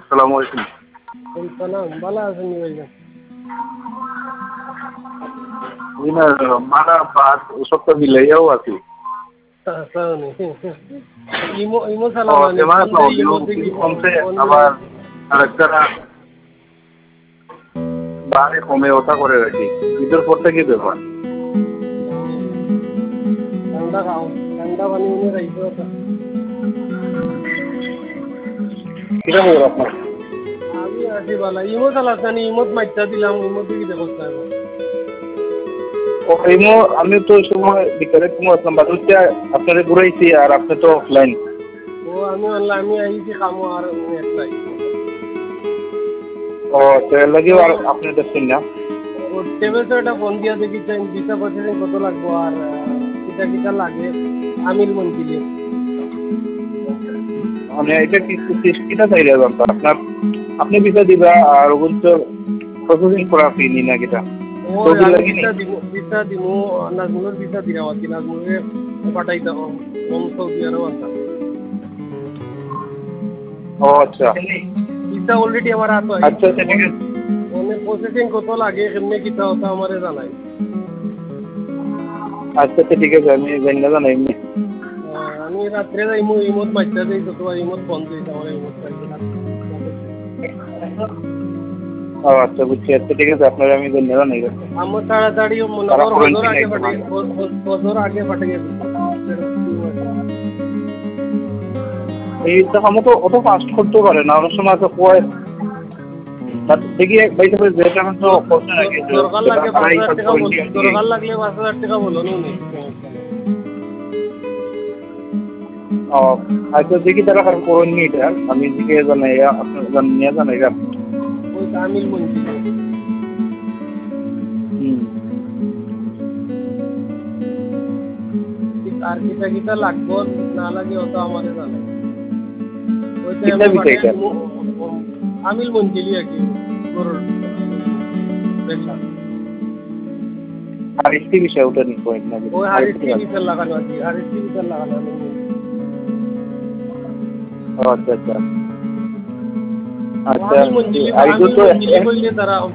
আসসালামু আলাইকুম। সালাম ভালো আছেন ভাইজান? না, মারা ভাত ওসব তো মিলাইয়াও আছি। তাহলে ইমো ইমো ও সালাম আনি তেমন ফোন একটা দে ভিউ ইমো ভিউ থেকে কমছে, ফোন আবার আরেকটা বারে কমে ওঠা করে রাখি। ঈদের পর থেকে ব্যাপার। ঠান্ডা খাও, ঠান্ডা পানি এনে রাখবো। কিটা খবর আপনার? আমি আছি ভালো। ইমো চালাস না ইমোত মাইটা দিলাম ইমোত দিকে দেখো না। ও ইমো আমি তো ওই সময় বিকালে ঘুমো আসলাম, বাট হচ্ছে আপনারে ঘুরাইছি আর আপনি তো অফলাইন। ও আমি অনলাইন আমি আইছি কামো আর নেট নাই। ও তো এর লাগেও আর আপনি দেখছেন না। ও টেবিল তো একটা ফোন দিয়া দেখি চাই ভিসা প্রসেসিং কত লাগবো আর কিটা কিটা লাগে আমিল মন্দিরে। মানে এটা কি কিটা চাইলে দরকার আপনার? আপনি ভিসা দিবা আর ওগুলো প্রসেসিং করা ফি নি না কিটা? ও সৌদি আমি লাগেনি? ভিসা দিমু নাজমুলের ভিসা দিলাম আর কি নাজমুলের পাঠাই দাও সৌদি আরব আনতাম। ও আচ্ছা ভিসা অলরেডি আমার হাতে আচ্ছা আচ্ছা, ঠিক আছে। মানে প্রসেসিং কত লাগে কেমনে কিটা হতা আমারে জানাই। আচ্ছা আচ্ছা, ঠিক আছে, আমি জানি এমনি। আমি রাত্রে যাইমু ইমোত মাইটা দেই তো তোমার ইমোত ফোন দিই আমার ইমোত পাইছে না। ও আচ্ছা, বুঝছি। আচ্ছা ঠিক আছে, আপনার আমি জানি। আমার তাড়াতাড়ি মনে তারা কর করেন কি না বছর আগে পাঠিয়ে এই তো আমি তো অত ফাস্ট করতে পারে না, অনেক সময় তো কয় দেখি ভাই সাহেব যেটা আমি তো করতে নাকি দরকার লাগে 5,000 টাকা দরকার লাগলে 5,000 টাকা বলো নি। ও আচ্ছা, দেখি তারা কারণ করেননি এটা, আমি দিকে জানাই আপনার জানাই। ওই তামিল মন্দির আর কিটা কিটা লাগবো না লাগে অত আমারে জানে ওই তো আমি পাঠিয়ে আমিল মন্দিরই আর কি গরুর বেচা আর একটি বিষয় ওটা নিয়ে পয়েন্ট না ওই হারিস্টি ভিতর লাগানো আর কি হারিস্টি ভিতর লাগানো ও আচ্ছা আচ্ছা আচ্ছা, আমিল মন্দির আইডো তো বললে তারা